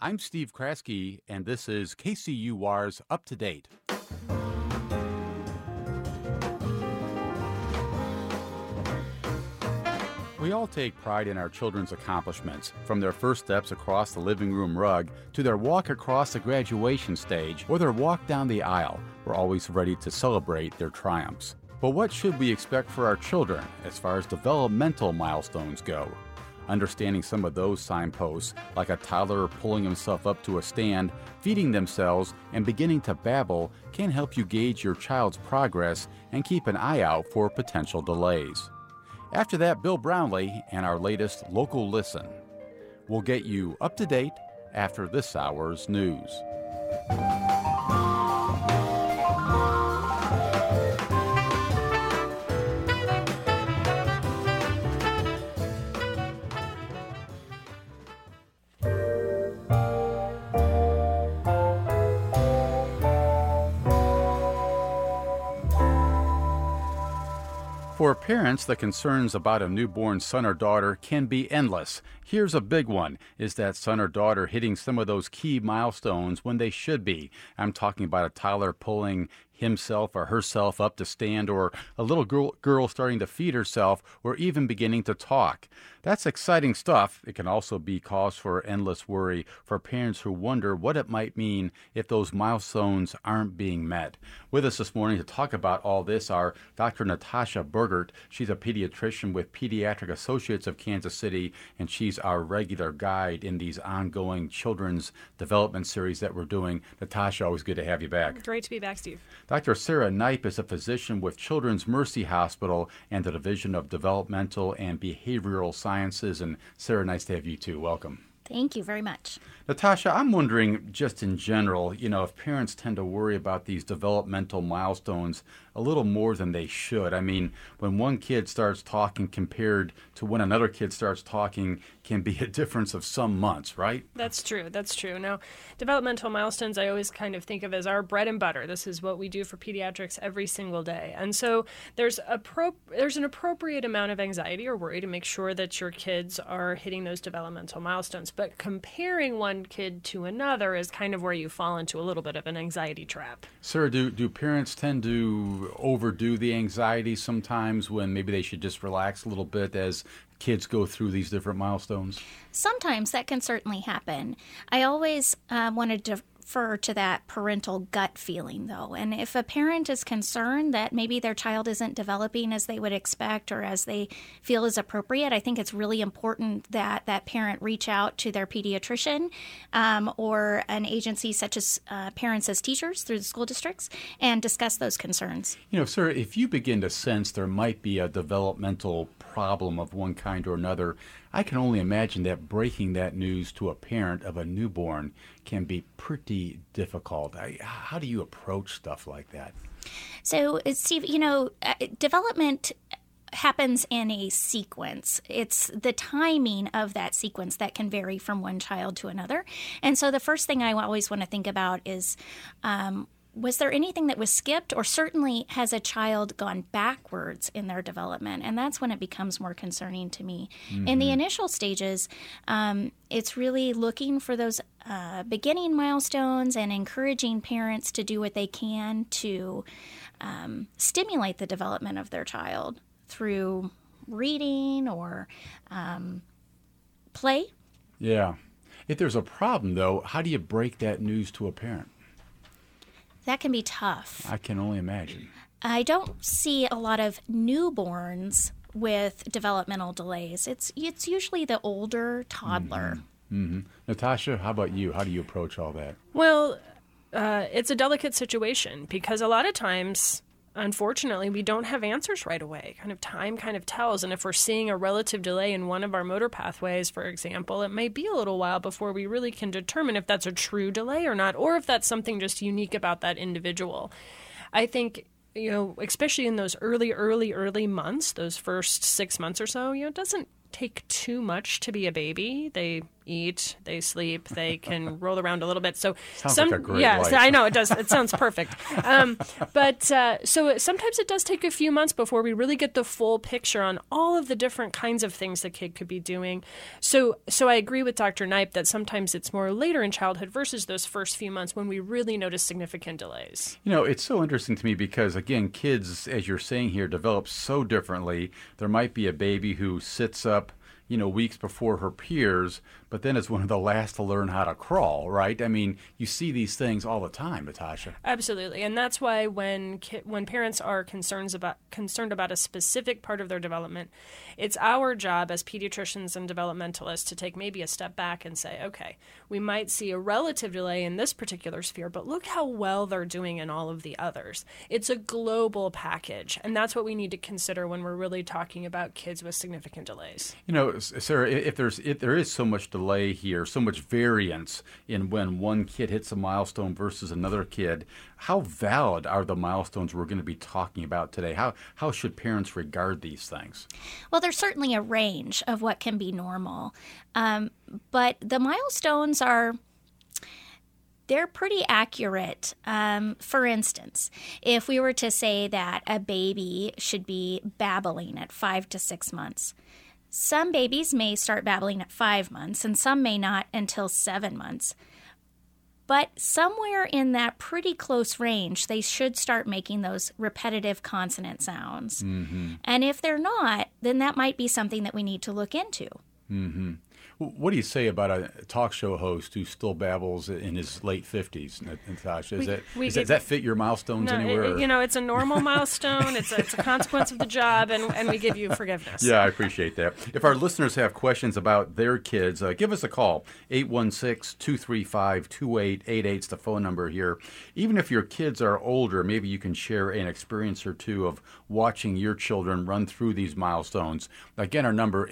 I'm Steve Kraske, and this is KCUR's Up to Date. We all take pride in our children's accomplishments, from their first steps across the living room rug to their walk across the graduation stage or their walk down the aisle. We're always ready to celebrate their triumphs. But what should we expect for our children as far as developmental milestones go? Understanding some of those signposts, like a toddler pulling himself up to a stand, feeding themselves, and beginning to babble, can help you gauge your child's progress and keep an eye out for potential delays. After that, Bill Brownlee and our latest Local Listen. We'll get you up to date after this hour's news. For parents, the concerns about a newborn son or daughter can be endless. Here's a big one. Is that son or daughter hitting some of those key milestones when they should be? I'm talking about a toddler pulling himself or herself up to stand, or a little girl starting to feed herself, or even beginning to talk. That's exciting stuff. It can also be cause for endless worry for parents who wonder what it might mean if those milestones aren't being met. With us this morning to talk about all this are Dr. Natasha Burgert. She's a pediatrician with Pediatric Associates of Kansas City, and she's our regular guide in these ongoing children's development series that we're doing. Natasha, always good to have you back. Great to be back, Steve. Dr. Sarah Knipe is a physician with Children's Mercy Hospital and the Division of Developmental and Behavioral Sciences. And Sarah, nice to have you too. Welcome. Thank you very much. Natasha, I'm wondering, just in general, if parents tend to worry about these developmental milestones a little more than they should. I mean, when one kid starts talking compared to when another kid starts talking can be a difference of some months, right? That's true. Now, developmental milestones I always kind of think of as our bread and butter. This is what we do for pediatrics every single day. And so there's an appropriate amount of anxiety or worry to make sure that your kids are hitting those developmental milestones. But comparing one kid to another is kind of where you fall into a little bit of an anxiety trap. Sarah, do parents tend to overdo the anxiety sometimes when maybe they should just relax a little bit as kids go through these different milestones? Sometimes that can certainly happen. I always wanted to defer to that parental gut feeling, though. And if a parent is concerned that maybe their child isn't developing as they would expect or as they feel is appropriate, I think it's really important that that parent reach out to their pediatrician or an agency such as Parents as Teachers through the school districts and discuss those concerns. Sarah, if you begin to sense there might be a developmental problem of one kind or another, I can only imagine that breaking that news to a parent of a newborn can be pretty difficult. How do you approach stuff like that? So, Steve, development happens in a sequence. It's the timing of that sequence that can vary from one child to another. And so the first thing I always want to think about is, was there anything that was skipped, or certainly has a child gone backwards in their development? And that's when it becomes more concerning to me. Mm-hmm. In the initial stages, it's really looking for those beginning milestones and encouraging parents to do what they can to stimulate the development of their child through reading or play. Yeah. If there's a problem, though, how do you break that news to a parent? That can be tough. I can only imagine. I don't see a lot of newborns with developmental delays. It's usually the older toddler. Mm-hmm. Mm-hmm. Natasha, how about you? How do you approach all that? Well, it's a delicate situation because a lot of times, unfortunately, we don't have answers right away. Time tells. And if we're seeing a relative delay in one of our motor pathways, for example, it may be a little while before we really can determine if that's a true delay or not, or if that's something just unique about that individual. I think, especially in those early months, those first 6 months or so, it doesn't take too much to be a baby. They eat, they sleep, they can roll around a little bit. So Sounds like a great life. I know it does. It sounds perfect. So sometimes it does take a few months before we really get the full picture on all of the different kinds of things the kid could be doing. So I agree with Dr. Knipe that sometimes it's more later in childhood versus those first few months when we really notice significant delays. It's so interesting to me because, again, kids, as you're saying here, develop so differently. There might be a baby who sits up, weeks before her peers, but then is one of the last to learn how to crawl, right? I mean, you see these things all the time, Natasha. Absolutely. And that's why when parents are concerned about a specific part of their development, it's our job as pediatricians and developmentalists to take maybe a step back and say, okay, we might see a relative delay in this particular sphere, but look how well they're doing in all of the others. It's a global package, and that's what we need to consider when we're really talking about kids with significant delays. Sarah, if there is so much delay here, so much variance in when one kid hits a milestone versus another kid, how valid are the milestones we're going to be talking about today? How should parents regard these things? Well, there's certainly a range of what can be normal, but the milestones they're pretty accurate. For instance, if we were to say that a baby should be babbling at 5 to 6 months, some babies may start babbling at 5 months, and some may not until 7 months. But somewhere in that pretty close range, they should start making those repetitive consonant sounds. Mm-hmm. And if they're not, then that might be something that we need to look into. Mm-hmm. What do you say about a talk show host who still babbles in his late 50s, Natasha? Does that fit your milestones anywhere? It's a normal milestone. It's a consequence of the job, and we give you forgiveness. Yeah, I appreciate that. If our listeners have questions about their kids, give us a call. 816-235-2888 is the phone number here. Even if your kids are older, maybe you can share an experience or two of watching your children run through these milestones. Again, our number,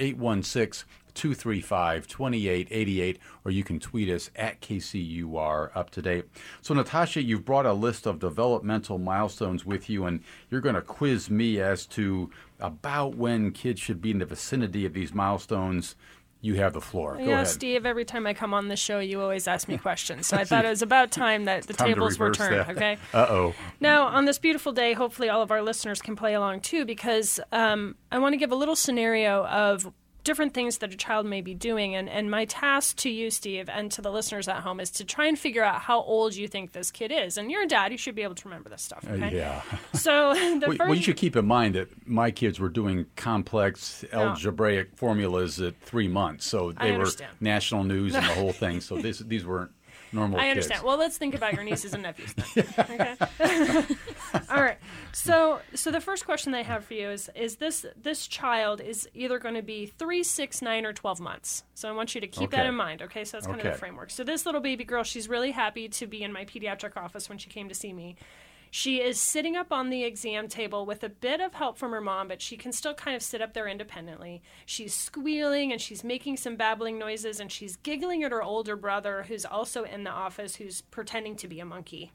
816-235-2888, or you can tweet us at KCUR Up to Date. So, Natasha, you've brought a list of developmental milestones with you, and you're going to quiz me as to about when kids should be in the vicinity of these milestones. You have the floor. Go ahead. Steve, every time I come on the show, you always ask me questions. So I thought it was about time that the tables were turned, okay? Uh-oh. Now, on this beautiful day, hopefully all of our listeners can play along too, because I want to give a little scenario of different things that a child may be doing. And my task to you, Steve, and to the listeners at home is to try and figure out how old you think this kid is. And you're a dad. You should be able to remember this stuff, okay? Yeah. So well, you should keep in mind that my kids were doing complex algebraic formulas at 3 months. So they were national news and the whole thing. So these weren't normal kids. I understand. Well, let's think about your nieces and nephews then. Okay? All right. So the first question I have for you is this child is either going to be 3, 6, 9, or 12 months. So I want you to keep that in mind, okay? So that's kind of the framework. So this little baby girl, she's really happy to be in my pediatric office when she came to see me. She is sitting up on the exam table with a bit of help from her mom, but she can still kind of sit up there independently. She's squealing and she's making some babbling noises, and she's giggling at her older brother, who's also in the office, who's pretending to be a monkey.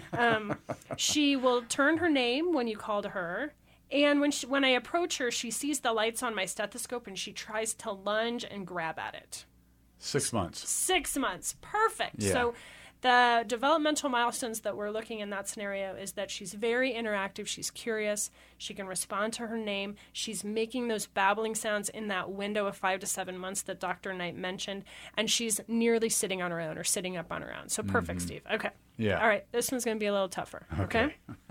She will turn her name when you call to her. And when I approach her, she sees the lights on my stethoscope and she tries to lunge and grab at it. 6 months. 6 months. Perfect. Yeah. So the developmental milestones that we're looking in that scenario is that she's very interactive. She's curious. She can respond to her name. She's making those babbling sounds in that window of 5 to 7 months that Dr. Knipe mentioned. And she's nearly sitting on her own or sitting up on her own. So perfect, Steve. Okay. Yeah. All right. This one's going to be a little tougher. Okay.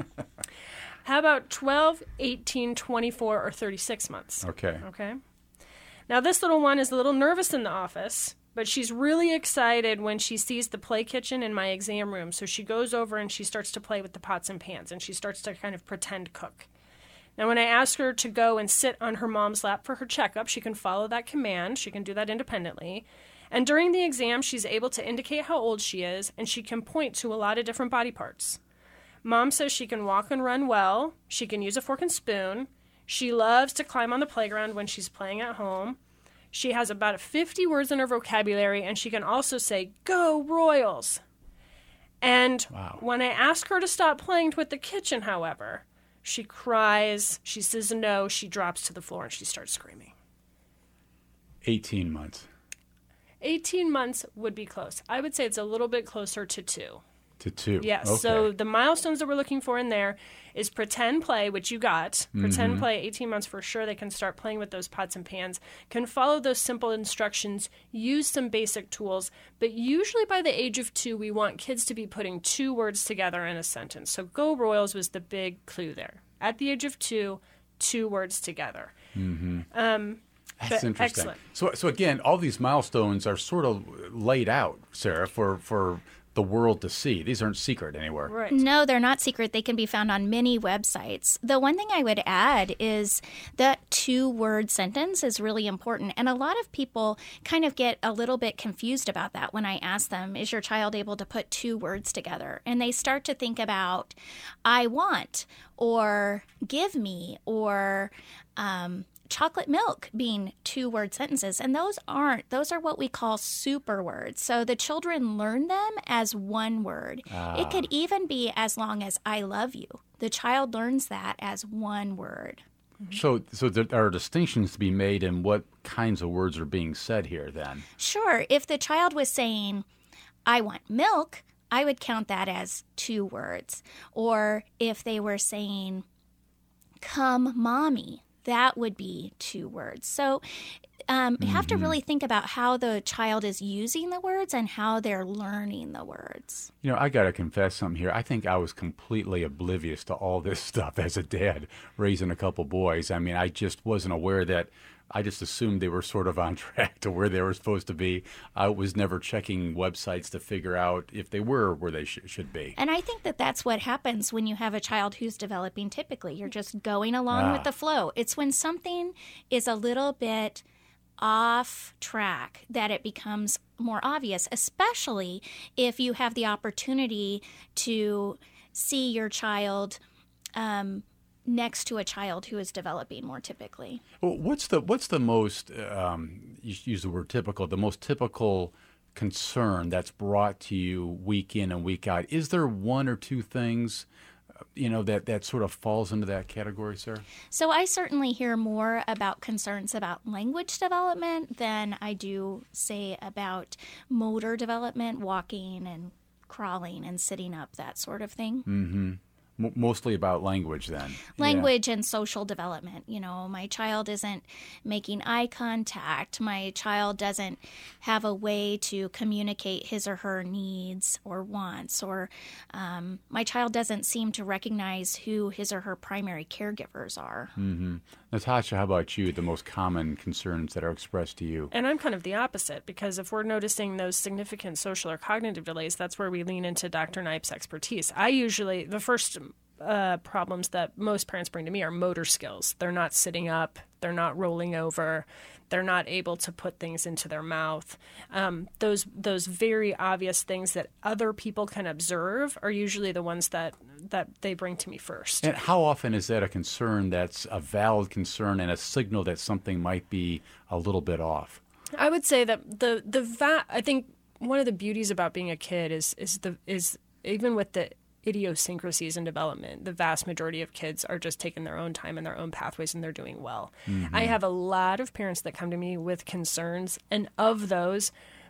How about 12, 18, 24, or 36 months? Okay. Okay. Now, this little one is a little nervous in the office, but she's really excited when she sees the play kitchen in my exam room. So she goes over and she starts to play with the pots and pans, and she starts to kind of pretend cook. Now, when I ask her to go and sit on her mom's lap for her checkup, she can follow that command. She can do that independently. And during the exam, she's able to indicate how old she is, and she can point to a lot of different body parts. Mom says she can walk and run well. She can use a fork and spoon. She loves to climb on the playground when she's playing at home. She has about 50 words in her vocabulary, and she can also say, "Go Royals." And when I ask her to stop playing with the kitchen, however, she cries, she says no, she drops to the floor, and she starts screaming. 18 months. 18 months would be close. I would say it's a little bit closer to 2. To 2. Yes. Okay. So the milestones that we're looking for in there is pretend play, which you got. Pretend play, 18 months for sure. They can start playing with those pots and pans, can follow those simple instructions, use some basic tools. But usually by the age of 2, we want kids to be putting 2 words together in a sentence. So Go Royals was the big clue there. At the age of 2, 2 words together. That's interesting. Excellent. So again, all these milestones are sort of laid out, Sarah, for the world to see. These aren't secret anywhere. Right. No, they're not secret. They can be found on many websites. The one thing I would add is that 2-word sentence is really important. And a lot of people kind of get a little bit confused about that when I ask them, is your child able to put 2 words together? And they start to think about, I want, or give me, or chocolate milk being 2-word sentences. And those aren't. Those are what we call super words. So the children learn them as 1 word. It could even be as long as I love you. The child learns that as 1 word. So there are distinctions to be made in what kinds of words are being said here then. Sure. If the child was saying, I want milk, I would count that as 2 words. Or if they were saying, come, mommy, that would be 2 words. So you have to really think about how the child is using the words and how they're learning the words. You know, I got to confess something here. I think I was completely oblivious to all this stuff as a dad raising a couple boys. I mean, I just wasn't aware that. I just assumed they were sort of on track to where they were supposed to be. I was never checking websites to figure out if they were where they should be. And I think that that's what happens when you have a child who's developing typically. You're just going along with the flow. It's when something is a little bit off track that it becomes more obvious, especially if you have the opportunity to see your child next to a child who is developing more typically. Well, what's the most, you use the word typical, the most typical concern that's brought to you week in and week out? Is there 1 or 2 things, that sort of falls into that category, Sarah? So I certainly hear more about concerns about language development than I do, say, about motor development, walking and crawling and sitting up, that sort of thing. Mm-hmm. Mostly about language then. Language and social development. My child isn't making eye contact. My child doesn't have a way to communicate his or her needs or wants. Or my child doesn't seem to recognize who his or her primary caregivers are. Mm-hmm. Natasha, how about you? The most common concerns that are expressed to you? And I'm kind of the opposite, because if we're noticing those significant social or cognitive delays, that's where we lean into Dr. Knipe's expertise. The first problems that most parents bring to me are motor skills. They're not sitting up. They're not rolling over. They're not able to put things into their mouth. Those very obvious things that other people can observe are usually the ones that they bring to me first. And how often is that a concern that's a valid concern and a signal that something might be a little bit off? I would say that I think one of the beauties about being a kid is even with the idiosyncrasies in development, the vast majority of kids are just taking their own time and their own pathways, and they're doing well. Mm-hmm. I have a lot of parents that come to me with concerns, and of those,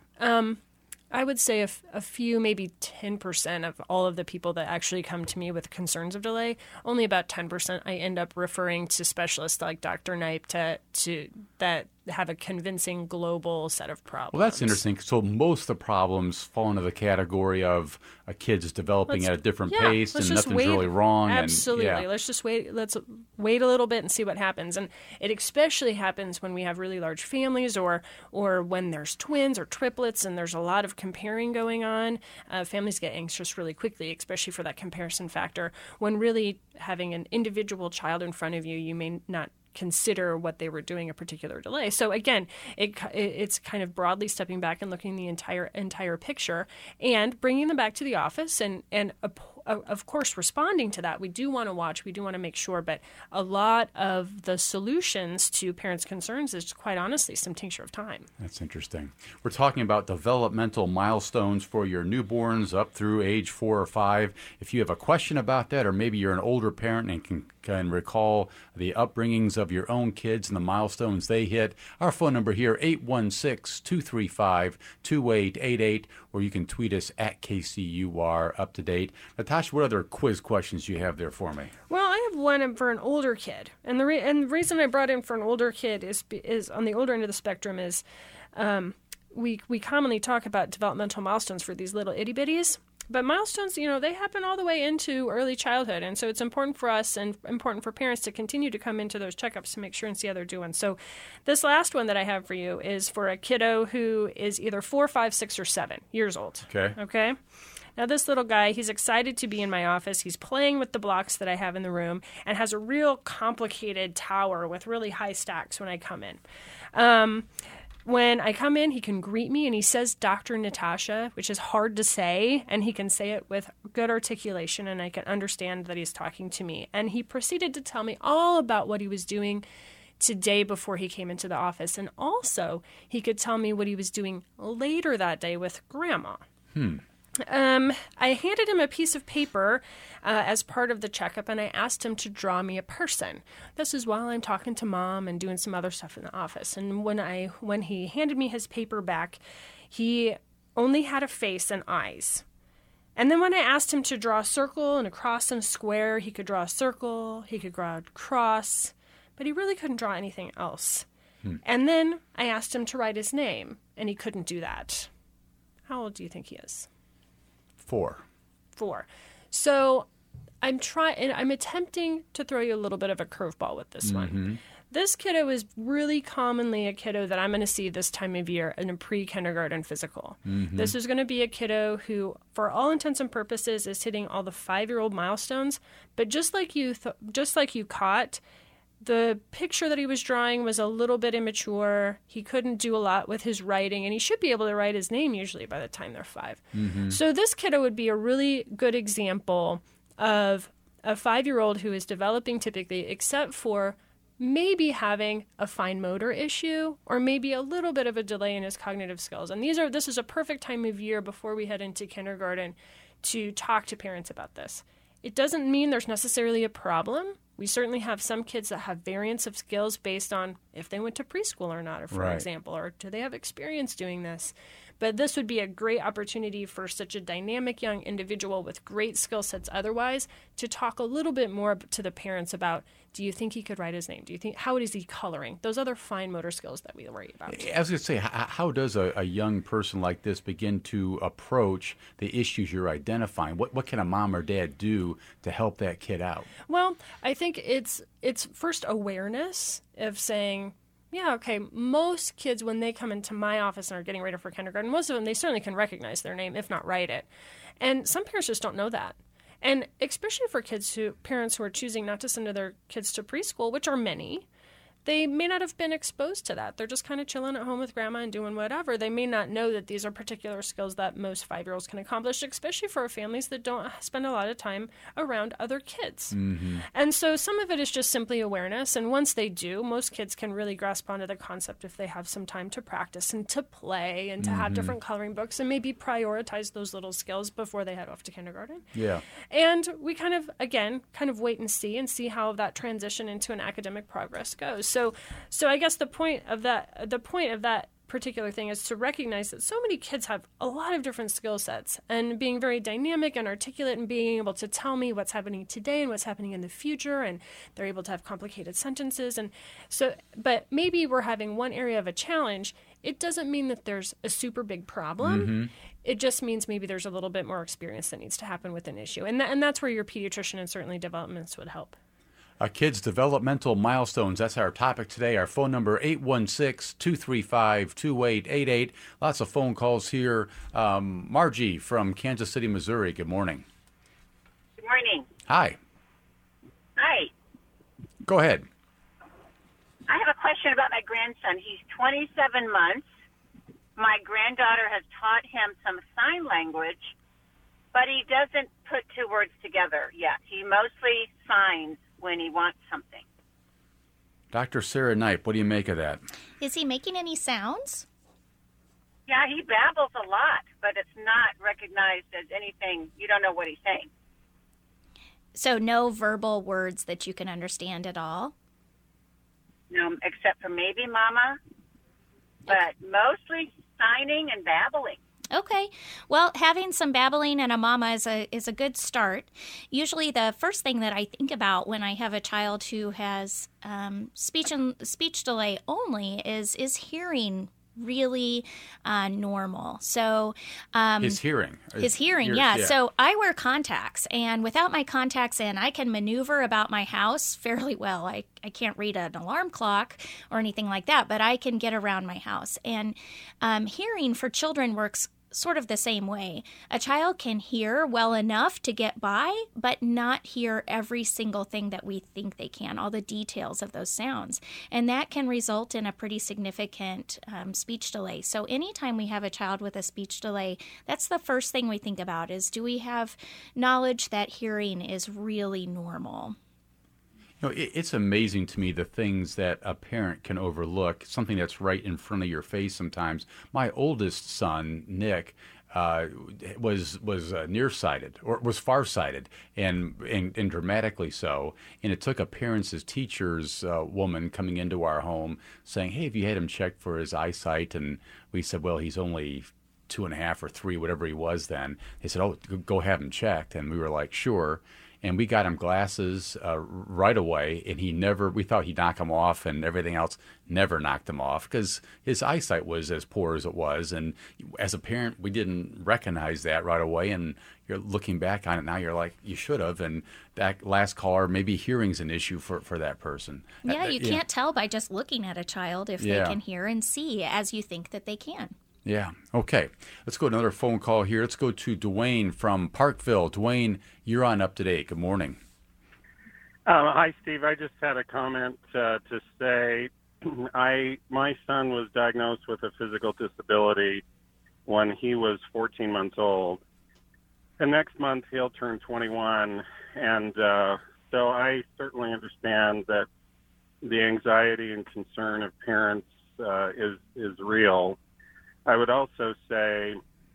I would say a few, maybe 10% of all of the people that actually come to me with concerns of delay, only about 10% I end up referring to specialists like Dr. Knipe to that have a convincing global set of problems. Well, that's interesting. So most of the problems fall into the category of a kid's developing at a different pace and nothing's really wrong. Absolutely. And, Let's just wait. Let's wait a little bit and see what happens. And it especially happens when we have really large families or when there's twins or triplets and there's a lot of comparing going on. Families get anxious really quickly, especially for that comparison factor. When really having an individual child in front of you, you may not consider what they were doing a particular delay. So again, it's kind of broadly stepping back and looking the entire picture and bringing them back to the office and of course, responding to that. We do want to watch. We do want to make sure. But a lot of the solutions to parents' concerns is, quite honestly, some tincture of time. That's interesting. We're talking about developmental milestones for your newborns up through age 4 or 5. If you have a question about that, or maybe you're an older parent and can recall the upbringings of your own kids and the milestones they hit, our phone number here, 816-235-2888, or you can tweet us at KCUR Up to Date. Natasha, what other quiz questions do you have there for me? Well, I have one for an older kid, and the reason I brought in for an older kid is on the older end of the spectrum is we commonly talk about developmental milestones for these little itty bitties. But milestones, they happen all the way into early childhood. And so it's important for us and important for parents to continue to come into those checkups to make sure and see how they're doing. So this last one that I have for you is for a kiddo who is either 4, 5, 6, or 7 years old. Okay? Now, this little guy, he's excited to be in my office. He's playing with the blocks that I have in the room and has a real complicated tower with really high stacks when I come in. When I come in, he can greet me, and he says Dr. Natasha, which is hard to say, and he can say it with good articulation, and I can understand that he's talking to me. And he proceeded to tell me all about what he was doing today before he came into the office, and also he could tell me what he was doing later that day with Grandma. I handed him a piece of paper as part of the checkup, and I asked him to draw me a person. This is while I'm talking to Mom and doing some other stuff in the office. And when he handed me his paper back, he only had a face and eyes. And then when I asked him to draw a circle and a cross and a square, he could draw a circle, he could draw a cross, but he really couldn't draw anything else. And then I asked him to write his name, and he couldn't do that. How old do you think he is? 4. So I'm attempting to throw you a little bit of a curveball with this one. This kiddo is really commonly a kiddo that I'm going to see this time of year in a pre-kindergarten physical. This is going to be a kiddo who, for all intents and purposes, is hitting all the 5-year-old milestones. But just like you caught, the picture that he was drawing was a little bit immature. He couldn't do a lot with his writing, and he should be able to write his name usually by the time they're 5. So this kiddo would be a really good example of a 5-year-old who is developing typically, except for maybe having a fine motor issue or maybe a little bit of a delay in his cognitive skills. And this is a perfect time of year before we head into kindergarten to talk to parents about this. It doesn't mean there's necessarily a problem. We certainly have some kids that have variants of skills based on if they went to preschool or not, or for example, or do they have experience doing this. But this would be a great opportunity for such a dynamic young individual with great skill sets otherwise to talk a little bit more to the parents about, do you think he could write his name? How is he coloring? Those other fine motor skills that we worry about. I was going to say, how does a young person like this begin to approach the issues you're identifying? What can a mom or dad do to help that kid out? Well, I think it's first awareness of saying, yeah, okay, most kids, when they come into my office and are getting ready for kindergarten, most of them, they certainly can recognize their name, if not write it. And some parents just don't know that. And especially for parents who are choosing not to send their kids to preschool, which are many, they may not have been exposed to that. They're just kind of chilling at home with grandma and doing whatever. They may not know that these are particular skills that most 5-year-olds can accomplish, especially for families that don't spend a lot of time around other kids. And so some of it is just simply awareness. And once they do, most kids can really grasp onto the concept if they have some time to practice and to play and to have different coloring books and maybe prioritize those little skills before they head off to kindergarten. Yeah. And we kind of wait and see how that transition into an academic progress goes. So I guess the point of that particular thing is to recognize that so many kids have a lot of different skill sets, and being very dynamic and articulate and being able to tell me what's happening today and what's happening in the future, and they're able to have complicated sentences. And so, but maybe we're having one area of a challenge. It doesn't mean that there's a super big problem. It just means maybe there's a little bit more experience that needs to happen with an issue. And that's where your pediatrician and certainly developments would help. Kids' developmental milestones. That's our topic today. Our phone number, 816-235-2888. Lots of phone calls here. Margie from Kansas City, Missouri. Good morning. Good morning. Hi. Hi. Go ahead. I have a question about my grandson. He's 27 months. My granddaughter has taught him some sign language, but he doesn't put two words together yet. He mostly signs when he wants something. Dr. Sarah Knipe, what do you make of that? Is he making any sounds? Yeah, he babbles a lot, but it's not recognized as anything. You don't know what he's saying. So no verbal words that you can understand at all? No, except for maybe mama, but mostly signing and babbling. Okay. Well, having some babbling and a mama is a good start. Usually the first thing that I think about when I have a child who has speech delay only is hearing really normal. So His hearing. Yeah. So I wear contacts, and without my contacts in, I can maneuver about my house fairly well. I can't read an alarm clock or anything like that, but I can get around my house. And hearing for children works sort of the same way. A child can hear well enough to get by, but not hear every single thing that we think they can, all the details of those sounds. And that can result in a pretty significant speech delay. So anytime we have a child with a speech delay, that's the first thing we think about is, do we have knowledge that hearing is really normal? You know, it's amazing to me the things that a parent can overlook, something that's right in front of your face sometimes. My oldest son, Nick, was nearsighted, or was farsighted, and dramatically so. And it took a parents as teachers woman coming into our home saying, "Hey, have you had him checked for his eyesight?" And we said, "Well, he's only 2.5 or 3, whatever he was then." They said, "Oh, go have him checked." And we were like, "Sure." And we got him glasses right away, and we thought he'd knock them off, and everything else never knocked him off because his eyesight was as poor as it was. And as a parent, we didn't recognize that right away. And you're looking back on it now, you're like, you should have. And that last caller, maybe hearing's an issue for that person. Yeah, you can't tell by just looking at a child if they can hear and see as you think that they can. Yeah. Okay. Let's go to another phone call here. Let's go to Dwayne from Parkville. Dwayne, you're on Up to Date. Good morning. Hi, Steve. I just had a comment to say my son was diagnosed with a physical disability when he was 14 months old. And next month he'll turn 21. And so I certainly understand that the anxiety and concern of parents is real. I would also say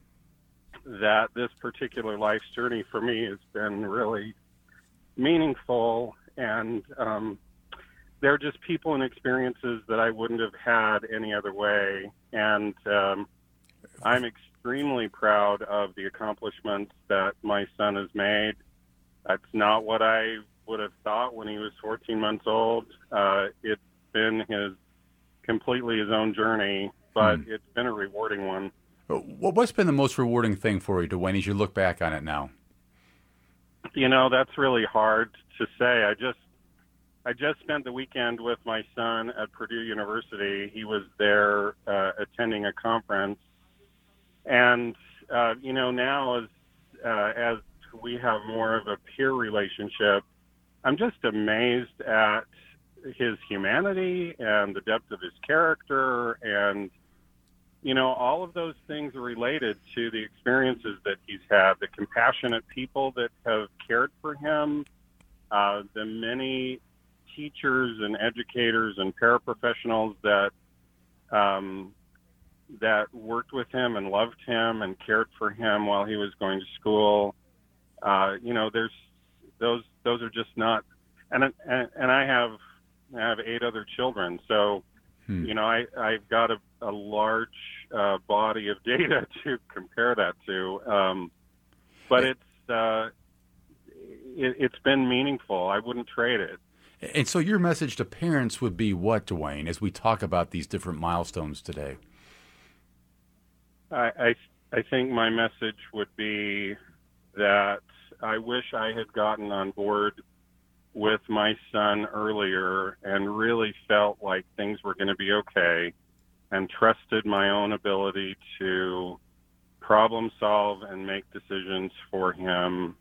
that this particular life's journey for me has been really meaningful, and they're just people and experiences that I wouldn't have had any other way. And I'm extremely proud of the accomplishments that my son has made. That's not what I would have thought when he was 14 months old. It's been completely his own journey, but it's been a rewarding one. What's been the most rewarding thing for you, Dwayne, as you look back on it now? You know, that's really hard to say. I just spent the weekend with my son at Purdue University. He was there attending a conference. And, you know, now as we have more of a peer relationship, I'm just amazed at his humanity and the depth of his character, and you know, all of those things are related to the experiences that he's had, the compassionate people that have cared for him, the many teachers and educators and paraprofessionals that worked with him and loved him and cared for him while he was going to school. You know, those are just not, and I have 8 other children, so you know, I've got a large body of data to compare that to, but it's been meaningful. I wouldn't trade it. And so your message to parents would be what, Dwayne, as we talk about these different milestones today? I think my message would be that I wish I had gotten on board with my son earlier and really felt like things were going to be okay and trusted my own ability to problem solve and make decisions for him.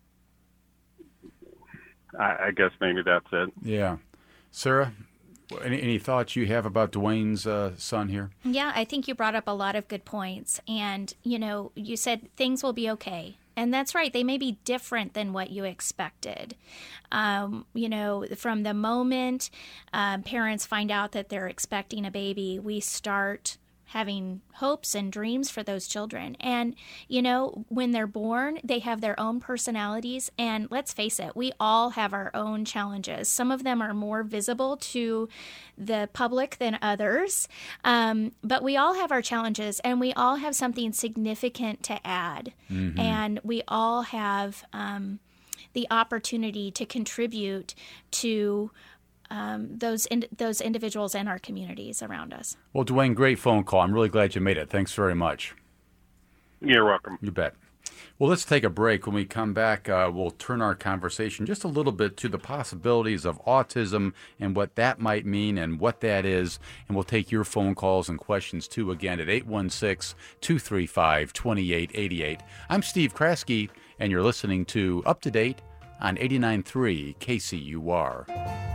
I guess maybe that's it. Yeah. Sarah, any thoughts you have about Dwayne's son here? Yeah, I think you brought up a lot of good points. And, you know, you said things will be okay. And that's right. They may be different than what you expected. From the moment parents find out that they're expecting a baby, we start having hopes and dreams for those children. And, when they're born, they have their own personalities. And let's face it, we all have our own challenges. Some of them are more visible to the public than others. But we all have our challenges, and we all have something significant to add. Mm-hmm. And we all have the opportunity to contribute to those individuals and our communities around us. Well, Dwayne, great phone call. I'm really glad you made it. Thanks very much. You're welcome. You bet. Well, let's take a break. When we come back, we'll turn our conversation just a little bit to the possibilities of autism and what that might mean and what that is. And we'll take your phone calls and questions, too, again at 816-235-2888. I'm Steve Kraske, and you're listening to Up to Date on 89.3 KCUR.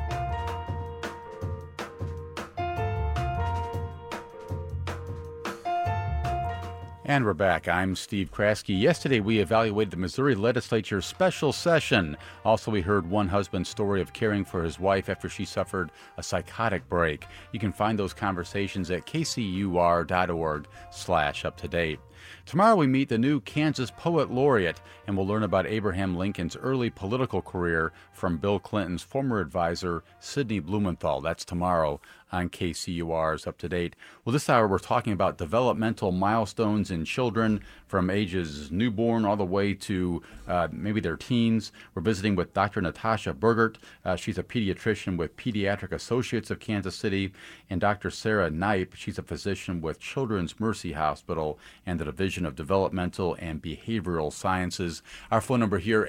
And we're back. I'm Steve Kraske. Yesterday, we evaluated the Missouri Legislature's special session. Also, we heard one husband's story of caring for his wife after she suffered a psychotic break. You can find those conversations at kcur.org/uptodate. Tomorrow we meet the new Kansas Poet Laureate, and we'll learn about Abraham Lincoln's early political career from Bill Clinton's former advisor, Sidney Blumenthal. That's tomorrow on KCUR's Up to Date. Well, this hour we're talking about developmental milestones in children from ages newborn all the way to maybe their teens. We're visiting with Dr. Natasha Burgert. She's a pediatrician with Pediatric Associates of Kansas City, and Dr. Sarah Knipe. She's a physician with Children's Mercy Hospital and the Division of Developmental and Behavioral Sciences. Our phone number here,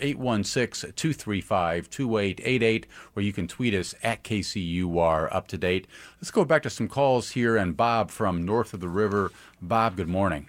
816-235-2888, where you can tweet us at KCUR Up to Date. Let's go back to some calls here, and Bob from north of the river. Bob, good morning.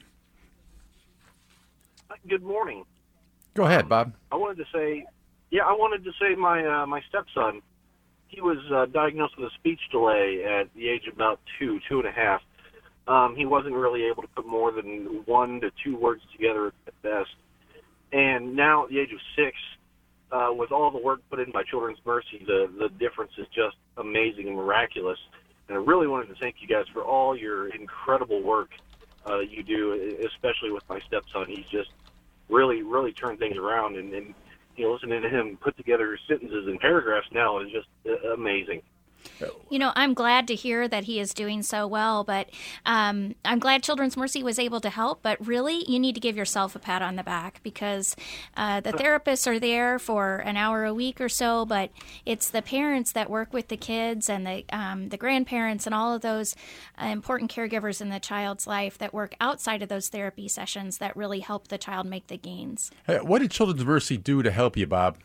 Good morning. Go ahead, Bob. I wanted to say my stepson, he was diagnosed with a speech delay at the age of about two and a half. He wasn't really able to put more than 1 to 2 words together at best. And now at the age of 6, with all the work put in by Children's Mercy, the difference is just amazing and miraculous. And I really wanted to thank you guys for all your incredible work you do, especially with my stepson. He's just really turned things around. And listening to him put together sentences and paragraphs now is just amazing. I'm glad to hear that he is doing so well, but I'm glad Children's Mercy was able to help. But really, you need to give yourself a pat on the back, because the therapists are there for an hour a week or so, but it's the parents that work with the kids and the grandparents and all of those important caregivers in the child's life that work outside of those therapy sessions that really help the child make the gains. Hey, what did Children's Mercy do to help you, Bob?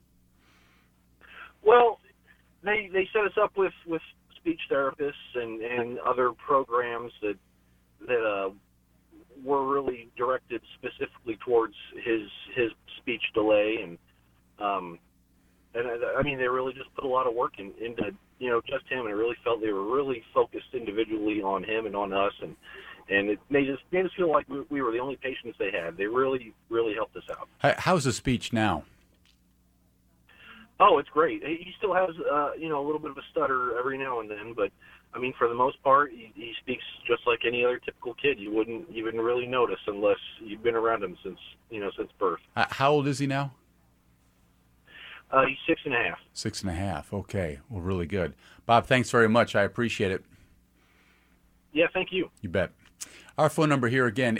Well, They set us up with speech therapists and other programs that were really directed specifically towards his speech delay, and I mean, they really just put a lot of work into just him, and I really felt they were really focused individually on him and on us, and it made us feel like we were the only patients they had. They really helped us out. How's the speech now? Oh, it's great. He still has, a little bit of a stutter every now and then, but I mean, for the most part, he speaks just like any other typical kid. You wouldn't even really notice unless you've been around him since birth. How old is he now? He's 6.5. 6.5. Okay. Well, really good. Bob, thanks very much. I appreciate it. Yeah, thank you. You bet. Our phone number here again,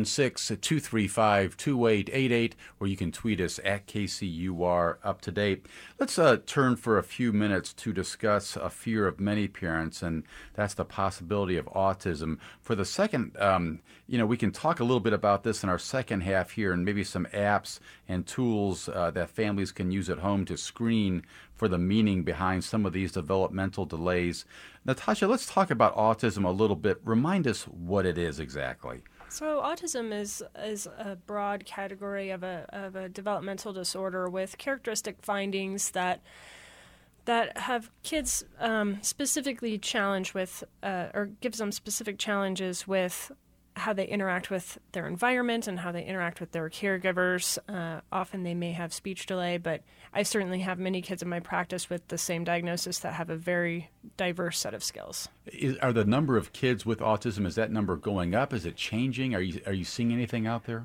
816-235-2888, where you can tweet us at KCUR Up to Date. Let's turn for a few minutes to discuss a fear of many parents, and that's the possibility of autism. For the second, we can talk a little bit about this in our second half here, and maybe some apps and tools that families can use at home to screen for the meaning behind some of these developmental delays. Natasha, let's talk about autism a little bit. Remind us what it is exactly. So autism is a broad category of a developmental disorder with characteristic findings that have kids specifically challenged with, or gives them specific challenges with how they interact with their environment and how they interact with their caregivers. Often they may have speech delay, but I certainly have many kids in my practice with the same diagnosis that have a very diverse set of skills. Are the number of kids with autism, is that number going up? Is it changing? Are you seeing anything out there?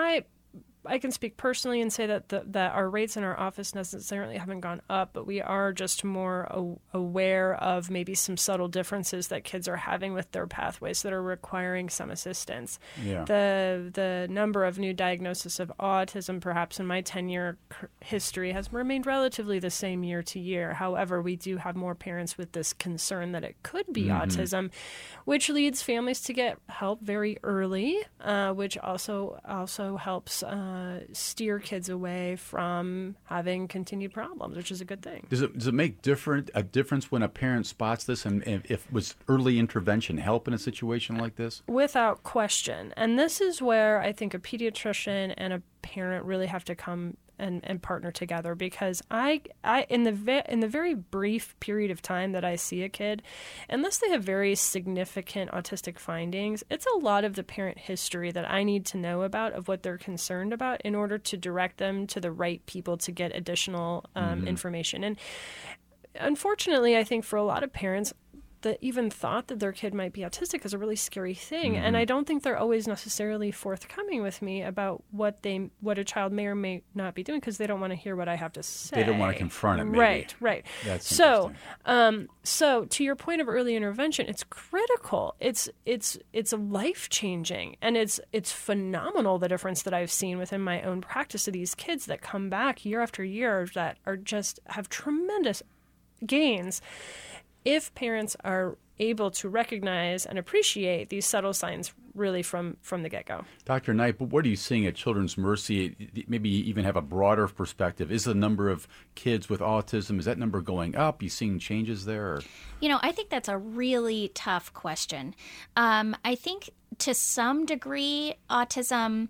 I can speak personally and say that that our rates in our office necessarily haven't gone up, but we are just more aware of maybe some subtle differences that kids are having with their pathways that are requiring some assistance. Yeah. The number of new diagnoses of autism, perhaps in my 10-year history, has remained relatively the same year to year. However, we do have more parents with this concern that it could be autism, which leads families to get help very early, which also helps steer kids away from having continued problems, which is a good thing. Does it make a difference when a parent spots this, and if was early intervention help in a situation like this? Without question. And this is where I think a pediatrician and a parent really have to come and partner together, because I in the very brief period of time that I see a kid, unless they have very significant autistic findings, it's a lot of the parent history that I need to know about of what they're concerned about in order to direct them to the right people to get additional information. And unfortunately, I think for a lot of parents, the even thought that their kid might be autistic is a really scary thing. And I don't think they're always necessarily forthcoming with me about what a child may or may not be doing, because they don't want to hear what I have to say. They don't want to confront it, maybe. Right. That's so to your point of early intervention, it's critical. It's life-changing, and it's phenomenal, the difference that I've seen within my own practice of these kids that come back year after year that are just have tremendous gains if parents are able to recognize and appreciate these subtle signs really from the get-go. Dr. Knight, what are you seeing at Children's Mercy? Maybe even have a broader perspective. Is the number of kids with autism, is that number going up? You seeing changes there? Or? I think that's a really tough question. I think to some degree autism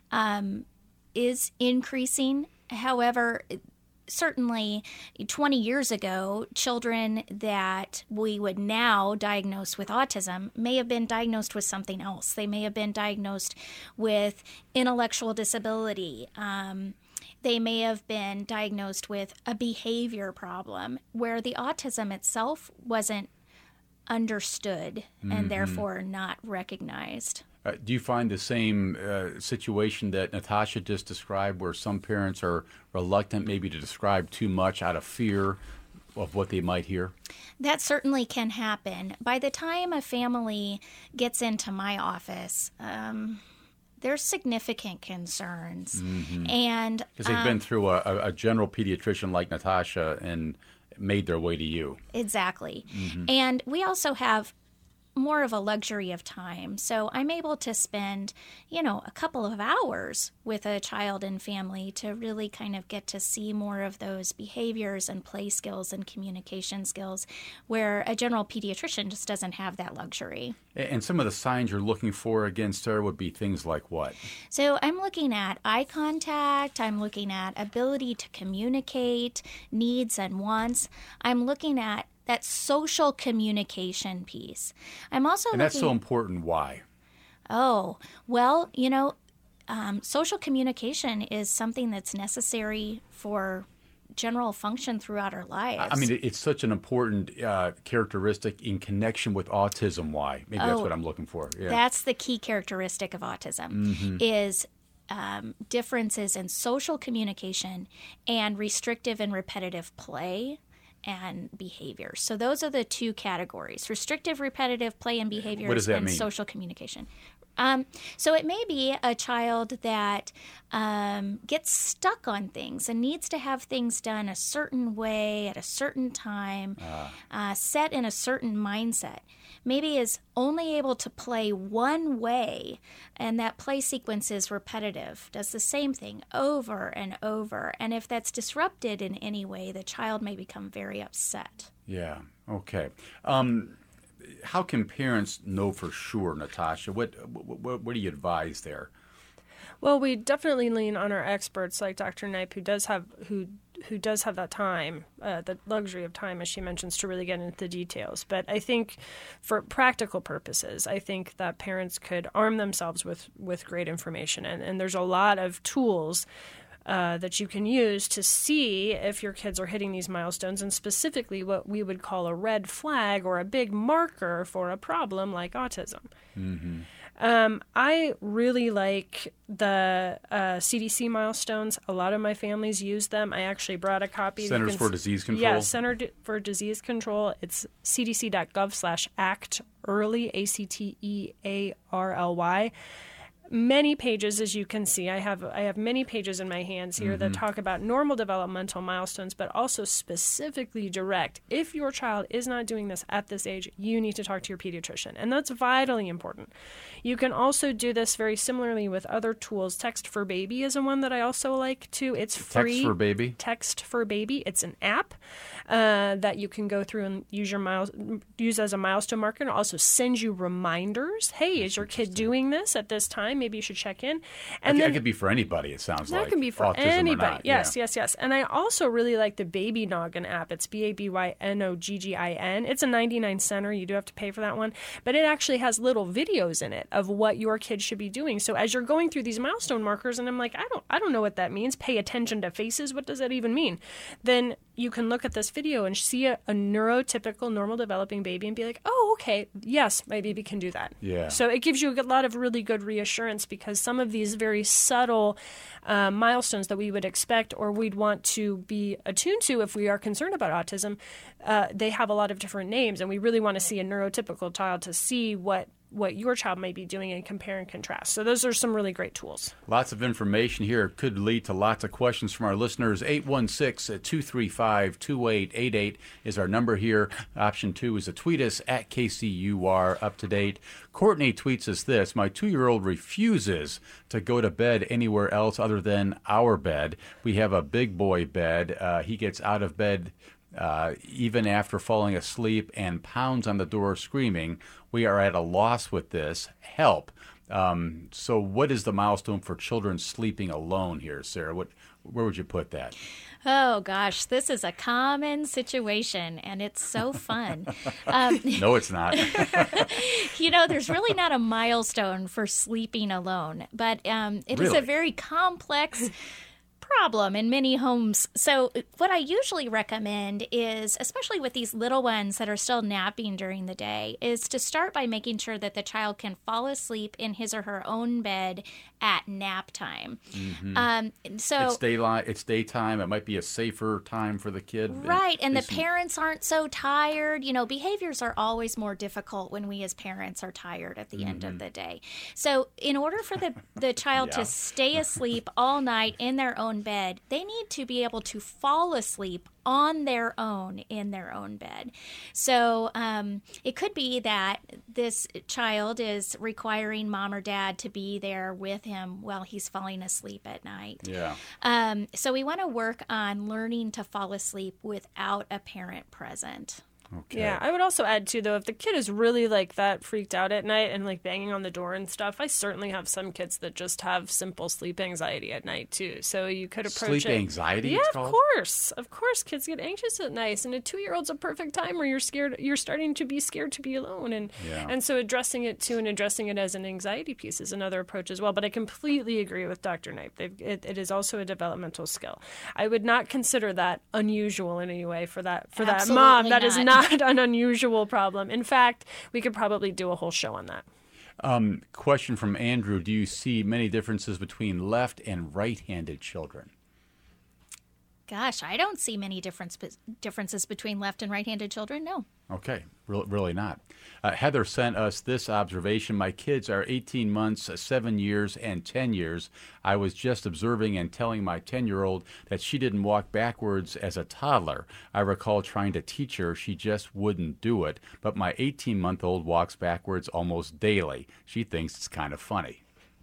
is increasing. However, certainly 20 years ago, children that we would now diagnose with autism may have been diagnosed with something else. They may have been diagnosed with intellectual disability. They may have been diagnosed with a behavior problem where the autism itself wasn't understood and therefore not recognized. Do you find the same situation that Natasha just described, where some parents are reluctant maybe to describe too much out of fear of what they might hear? That certainly can happen. By the time a family gets into my office, there's significant concerns. And because they've been through a general pediatrician like Natasha and made their way to you. Exactly. And we also have more of a luxury of time. So I'm able to spend, a couple of hours with a child and family to really kind of get to see more of those behaviors and play skills and communication skills, where a general pediatrician just doesn't have that luxury. And some of the signs you're looking for, again, Sarah, would be things like what? So I'm looking at eye contact. I'm looking at ability to communicate needs and wants. I'm looking at that social communication piece. I'm also and that's so important. Why? Oh, well, social communication is something that's necessary for general function throughout our lives. I mean, it's such an important characteristic in connection with autism. Why? Maybe that's what I'm looking for. Yeah. That's the key characteristic of autism, is differences in social communication and restrictive and repetitive play and behavior. So those are the two categories: restrictive, repetitive play and behaviors, what does that and mean? Social communication. So it may be a child that gets stuck on things and needs to have things done a certain way at a certain time, set in a certain mindset. Maybe is only able to play one way, and that play sequence is repetitive, does the same thing over and over. And if that's disrupted in any way, the child may become very upset. Yeah, okay. How can parents know for sure, Natasha? What do you advise there? Well, we definitely lean on our experts like Dr. Knipe, who who does have that time, the luxury of time, as she mentions, to really get into the details. But I think for practical purposes, I think that parents could arm themselves with great information. And there's a lot of tools that you can use to see if your kids are hitting these milestones, and specifically what we would call a red flag or a big marker for a problem like autism. Mm-hmm. I really like the CDC milestones. A lot of my families use them. I actually brought a copy. Centers for Disease Control? Yeah, Center for Disease Control. It's cdc.gov/ACT early, ACTEARLY. Many pages, as you can see. I have many pages in my hands here that talk about normal developmental milestones, but also specifically direct. If your child is not doing this at this age, you need to talk to your pediatrician, and that's vitally important. You can also do this very similarly with other tools. Text for Baby is one that I also like too. It's free. Text for Baby? Text for Baby. It's an app that you can go through and use as a milestone marker, and also send you reminders. Hey, is your kid doing this at this time? Maybe you should check in. And that could be for anybody, it sounds like. That can be for autism anybody. Or not. Yes. And I also really like the Baby Noggin app. It's BABYNOGGIN. It's a 99-center. You do have to pay for that one. But it actually has little videos in it of what your kid should be doing. So as you're going through these milestone markers, and I'm like, I don't know what that means. Pay attention to faces. What does that even mean? Then you can look at this video and see a neurotypical, normal developing baby and be like, oh, okay, yes, my baby can do that. Yeah. So it gives you a lot of really good reassurance, because some of these very subtle milestones that we would expect or we'd want to be attuned to if we are concerned about autism, they have a lot of different names, and we really want to see a neurotypical child to see what your child might be doing and compare and contrast. So those are some really great tools. Lots of information here. Could lead to lots of questions from our listeners. 816-235-2888 is our number here. Option 2 is to tweet us at KCUR Up to Date. Courtney tweets us this: my 2-year-old refuses to go to bed anywhere else other than our bed. We have a big boy bed. He gets out of bed even after falling asleep and pounds on the door screaming. We are at a loss with this. Help. So what is the milestone for children sleeping alone here, Sarah? Where would you put that? Oh, gosh, this is a common situation, and it's so fun. No, it's not. There's really not a milestone for sleeping alone, but it is a very complex problem in many homes. So what I usually recommend is, especially with these little ones that are still napping during the day, is to start by making sure that the child can fall asleep in his or her own bed at nap time. Mm-hmm. So it's daytime. It might be a safer time for the kid. Right, and the parents aren't so tired. Behaviors are always more difficult when we as parents are tired at the end of the day. So in order for the child to stay asleep all night in their own bed, they need to be able to fall asleep on their own in their own bed. So it could be that this child is requiring mom or dad to be there with him while he's falling asleep at night. Yeah. So we want to work on learning to fall asleep without a parent present. Okay. Yeah, I would also add, too, though, if the kid is really like that freaked out at night and like banging on the door and stuff, I certainly have some kids that just have simple sleep anxiety at night, too. So you could approach sleep anxiety? Yeah, it's of called? course. Of course, kids get anxious at night, and a 2-year-old's a perfect time where you're starting to be scared to be alone. And so addressing it, too, and addressing it as an anxiety piece is another approach as well. But I completely agree with Dr. Knipe. It is also a developmental skill. I would not consider that unusual in any way for that mom. That is not an unusual problem. In fact, we could probably do a whole show on that. Question from Andrew. Do you see many differences between left and right-handed children? Gosh, I don't see many differences between left and right-handed children, no. Okay, really not. Heather sent us this observation. My kids are 18 months, 7 years, and 10 years. I was just observing and telling my 10-year-old that she didn't walk backwards as a toddler. I recall trying to teach her. She just wouldn't do it. But my 18-month-old walks backwards almost daily. She thinks it's kind of funny.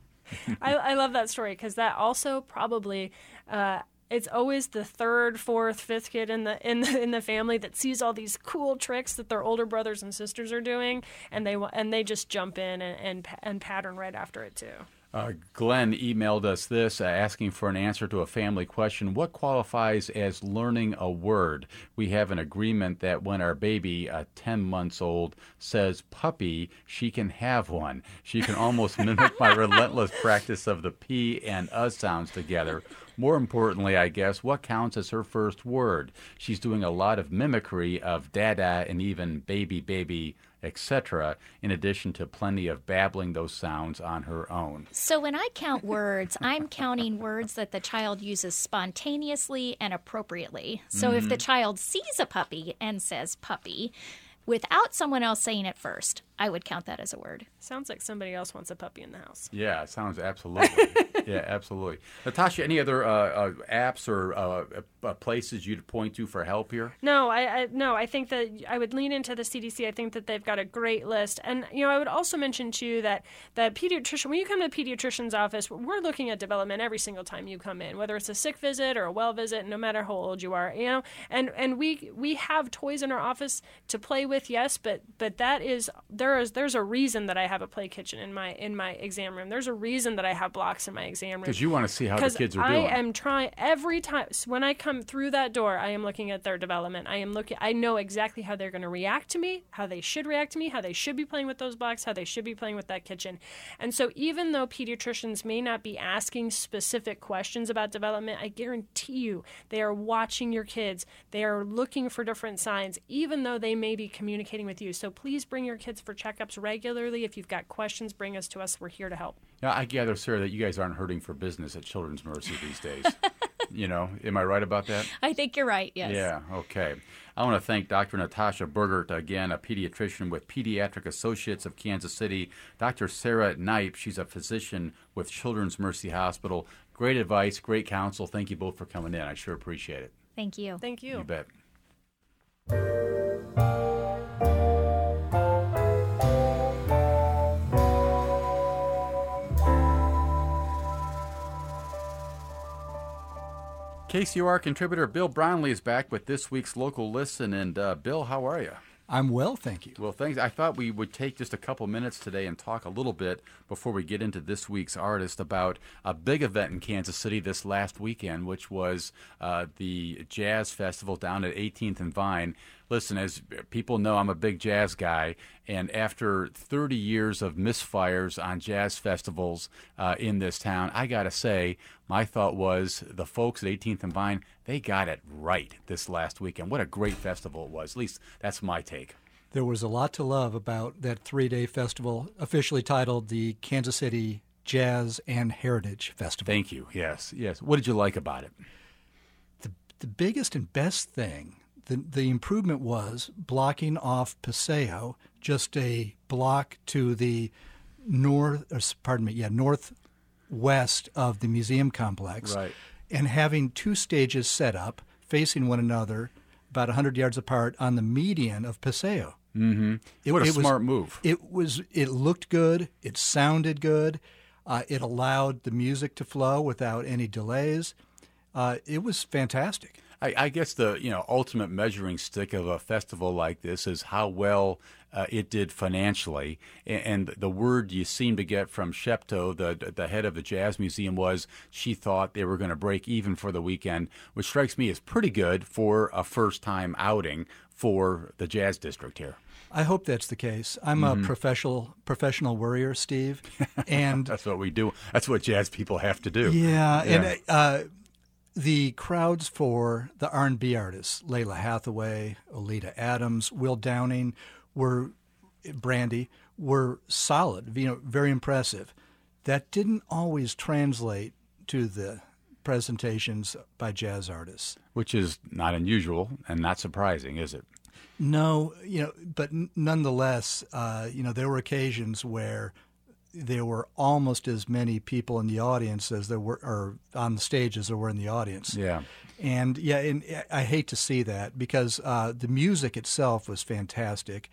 I love that story, because that also probably... it's always the third, fourth, fifth kid in the family that sees all these cool tricks that their older brothers and sisters are doing, and they just jump in and pattern right after it too. Glenn emailed us this, asking for an answer to a family question. What qualifies as learning a word? We have an agreement that when our baby, 10 months old, says puppy, she can have one. She can almost mimic my relentless practice of the P and sounds together. More importantly, I guess, what counts as her first word? She's doing a lot of mimicry of dada and even baby, etc., in addition to plenty of babbling those sounds on her own. So when I count words, I'm counting words that the child uses spontaneously and appropriately. So if the child sees a puppy and says puppy, without someone else saying it first, I would count that as a word. Sounds like somebody else wants a puppy in the house. Yeah, it sounds absolutely. Yeah, absolutely. Natasha, any other apps or places you'd point to for help here? No, I think that I would lean into the CDC. I think that they've got a great list. And, I would also mention, too, that the pediatrician, when you come to the pediatrician's office, we're looking at development every single time you come in, whether it's a sick visit or a well visit, no matter how old you are, And we have toys in our office to play with, yes, but that is there's a reason that I have a play kitchen in my exam room. There's a reason that I have blocks in my exam room. Because you want to see how the kids are doing. I am trying every time. So when I come through that door, I am looking at their development. I know exactly how they're going to react to me, how they should react to me, how they should be playing with those blocks, how they should be playing with that kitchen. And so even though pediatricians may not be asking specific questions about development, I guarantee you they are watching your kids. They are looking for different signs, even though they may be communicating with you. So please bring your kids for checkups regularly. If you've got questions, bring us to us. We're here to help. Now, I gather, Sarah, that you guys aren't hurting for business at Children's Mercy these days. Am I right about that? I think you're right, yes. Yeah, okay. I want to thank Dr. Natasha Burgert, again, a pediatrician with Pediatric Associates of Kansas City. Dr. Sarah Knipe, she's a physician with Children's Mercy Hospital. Great advice, great counsel. Thank you both for coming in. I sure appreciate it. Thank you. Thank you. You bet. KCOR contributor Bill Brownlee is back with this week's Local Listen. And Bill, how are you? I'm well, thank you. Well, thanks. I thought we would take just a couple minutes today and talk a little bit before we get into this week's artist about a big event in Kansas City this last weekend, which was the Jazz Festival down at 18th and Vine. Listen, as people know, I'm a big jazz guy, and after 30 years of misfires on jazz festivals in this town, I got to say, my thought was the folks at 18th and Vine, they got it right this last weekend. What a great festival it was. At least that's my take. There was a lot to love about that 3-day festival, officially titled the Kansas City Jazz and Heritage Festival. Thank you. Yes. What did you like about it? The biggest and best thing, the improvement was blocking off Paseo, just a block to the northwest of the museum complex, right, and having 2 stages set up facing one another about 100 yards apart on the median of Paseo. Mm-hmm. What a smart move. It looked good. It sounded good. It allowed the music to flow without any delays. It was fantastic. I guess the ultimate measuring stick of a festival like this is how well it did financially. And the word you seem to get from Shepto, the head of the Jazz Museum, was she thought they were going to break even for the weekend, which strikes me as pretty good for a first-time outing for the Jazz District here. I hope that's the case. I'm a professional worrier, Steve, and that's what we do. That's what jazz people have to do. Yeah. And the crowds for the R&B artists, Layla Hathaway, Oleta Adams, Will Downing, Brandy, were solid, very impressive. That didn't always translate to the presentations by jazz artists. Which is not unusual and not surprising, is it? No, but nonetheless, there were occasions where there were almost as many people in the audience as there were, or on the stage as there were in the audience. Yeah. And I hate to see that because the music itself was fantastic.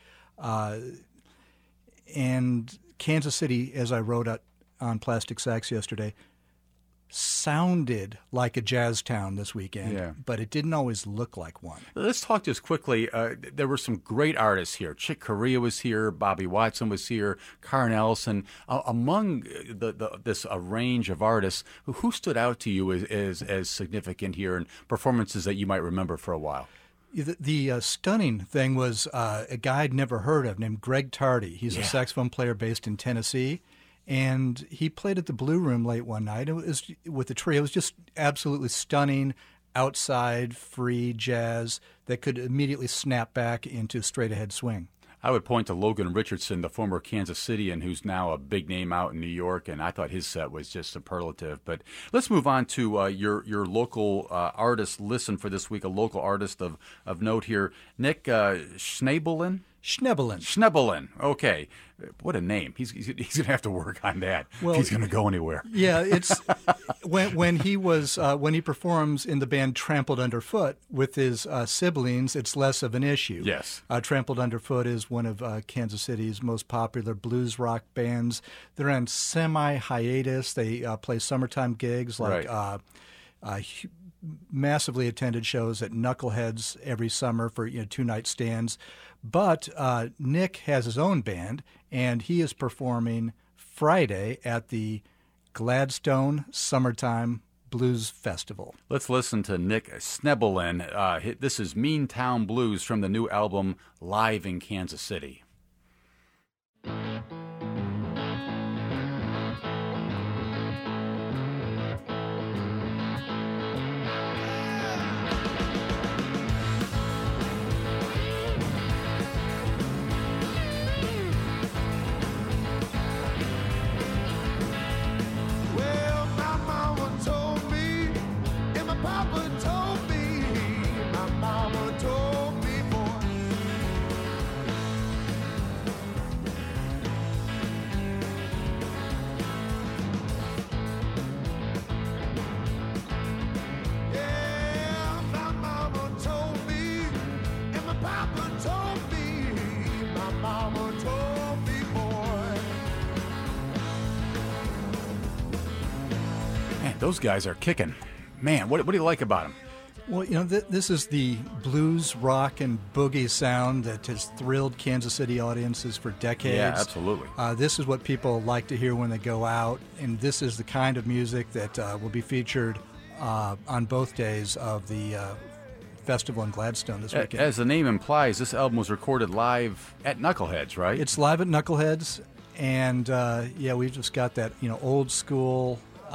And Kansas City, as I wrote on Plastic Sax yesterday, sounded like a jazz town this weekend, Yeah. but it didn't always look like one. Let's talk just quickly. There were some great artists here. Chick Corea was here. Bobby Watson was here. Karen Ellison. Among this range of artists, who stood out to you as significant here and performances that you might remember for a while? The stunning thing was a guy I'd never heard of named Greg Tardy. He's a saxophone player based in Tennessee. And he played at the Blue Room late one night. It was with the trio. It was just absolutely stunning, outside, free jazz that could immediately snap back into straight-ahead swing. I would point to Logan Richardson, the former Kansas Cityan, who's now a big name out in New York, and I thought his set was just superlative. But let's move on to your local artist listen for this week, a local artist of note here, Nick Schnebelen. Schnebelen. Okay. What a name. He's going to have to work on that if he's going to go anywhere. Yeah, it's when he performs in the band Trampled Underfoot with his siblings, it's less of an issue. Yes. Trampled Underfoot is one of Kansas City's most popular blues rock bands. They're on semi-hiatus. They play summertime gigs like massively attended shows at Knuckleheads every summer for 2-night stands. But Nick has his own band, and he is performing Friday at the Gladstone Summertime Blues Festival. Let's listen to Nick Schnebelen. This is Mean Town Blues from the new album Live in Kansas City. Those guys are kicking. Man, what do you like about them? Well, this is the blues, rock, and boogie sound that has thrilled Kansas City audiences for decades. Yeah, absolutely. This is what people like to hear when they go out, and this is the kind of music that will be featured on both days of the festival in Gladstone this weekend. As the name implies, this album was recorded live at Knuckleheads, right? It's live at Knuckleheads, and we've just got that old school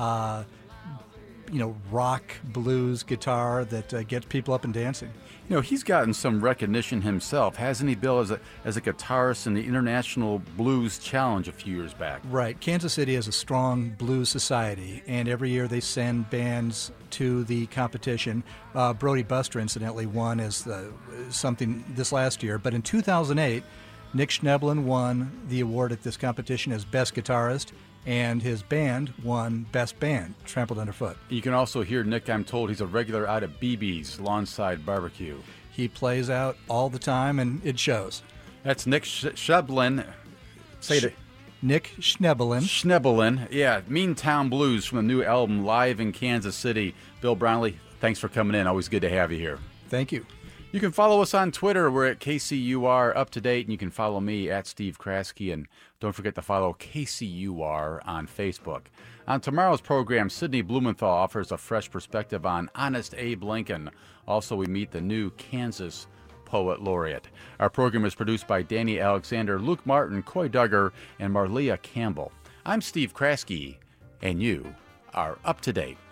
rock, blues, guitar that gets people up and dancing. He's gotten some recognition himself, hasn't he, Bill, as a guitarist in the International Blues Challenge a few years back? Right. Kansas City has a strong blues society, and every year they send bands to the competition. Brody Buster, incidentally, won as something this last year, but in 2008, Nick Schnebelen won the award at this competition as Best Guitarist, and his band won Best Band, Trampled Underfoot. You can also hear Nick, I'm told, he's a regular out at BB's, Lawnside Barbecue. He plays out all the time, and it shows. That's Nick Schnebelen. Say it. Nick Schnebelen. Schnebelen, yeah. Mean Town Blues from the new album, Live in Kansas City. Bill Brownlee, thanks for coming in. Always good to have you here. Thank you. You can follow us on Twitter. We're at KCUR Up to Date, and you can follow me at Steve Kraske. And don't forget to follow KCUR on Facebook. On tomorrow's program, Sidney Blumenthal offers a fresh perspective on Honest Abe Lincoln. Also, we meet the new Kansas Poet Laureate. Our program is produced by Danny Alexander, Luke Martin, Coy Duggar, and Marlia Campbell. I'm Steve Kraske, and you are up to date.